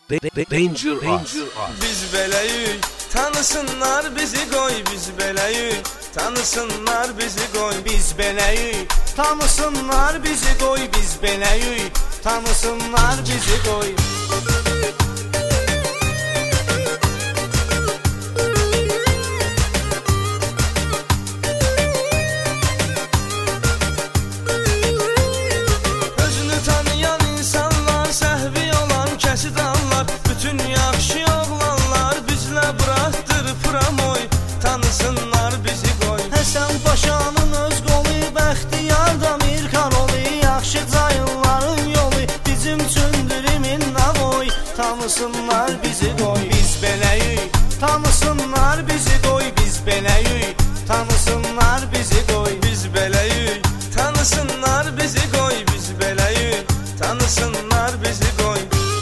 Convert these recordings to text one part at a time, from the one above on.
Danger. Biz beləyik, tanısınlar bizi qoy. Biz beləyik, tanısınlar bizi qoy. Biz beləyik, tanısınlar bizi qoy. Biz beləyik, tanısınlar bizi qoy. Özünü tanıyan insanlar, səhvi olan kəsid anlar. Bütün yaxşı oğlanlar bizlə buraxdır pramoy. Tanısınlar bizi qoy. Həsən Paşanın öz qolu, Bəxtiyar Damir Karolu, yaxşı cayınların yolu bizim çündürümün navoy. Tanısınlar bizi qoy. Biz beləyik, tanısınlar bizi qoy. Biz beləyik, tanısınlar bizi qoy. Biz beləyik, tanısınlar bizi qoy. Biz beləyik, tanısınlar bizi qoy.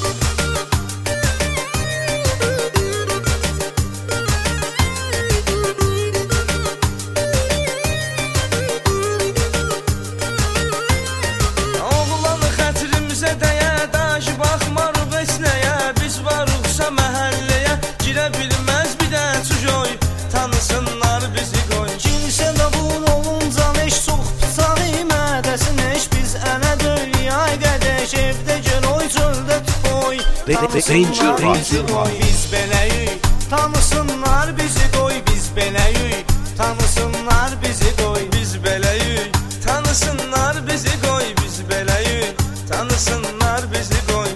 Oğlanı xətrimizə dəyə, daşı baxmarıq esnəyə. Biz varıqsa məhəlləyə, girə bilməz bir də çujoy. Tanısınlar bizi qoy. Kimsə də vur olunca neş, çox bıçağı mədəsin eş. Biz ənə döylüyay qədəş, evdə gəloy, çöldə tüpoy. Tanısınlar bizi qoy. Biz beləyik, tanısınlar bizi qoy. Biz beləyik, tanısınlar bizi qoy. Biz beləyik, tanısınlar bizi qoy. Biz beləyik, tanısınlar bizi qoy.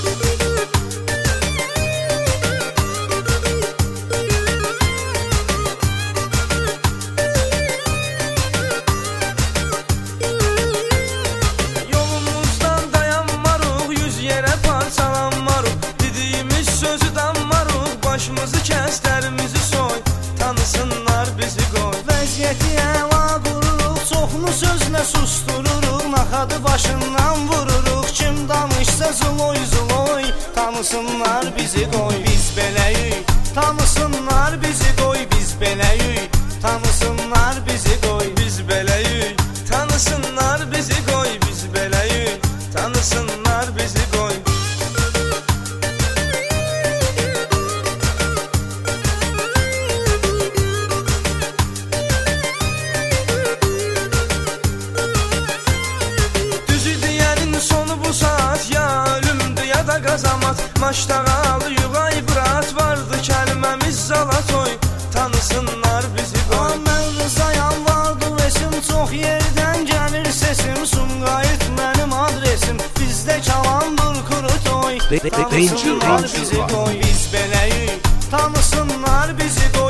Yolumuzdan dayanmarıq, yüz yerə parçalanmarıq. Dediyimiz sözü danmarıq, başımızı kəslərimizi soy. Tanısınlar bizi qoy. Vəziyyəti əla qururuq, çoxunu sözlə sustururuq. Naxadı başından vururuq, kim danışsa zıloy zıloy. Tanısınlar bizi qoy. Biz beləyik, tanısınlar bizi qoy. Biz beləyik, tanısınlar bizi qoy. Biz beləyik, tanısınlar bizi qoy. Biz beləyik, tanısınlar bizi qoy. Düzü deyənin sonu bu saat, ya ölümdür ya da qazamat. Maştağalı yuğay bırat, vardı kəlməmiz zalatoy. Tanısınlar bizi qoy. Mən Rızayam vardı resim, çox yerdən gəlir sesim. Sumqayıt mənim adresim, bizdə kalandır kuru toy. Tanısınlar bizi qoy. Biz beləyik, tanısınlar bizi qoy.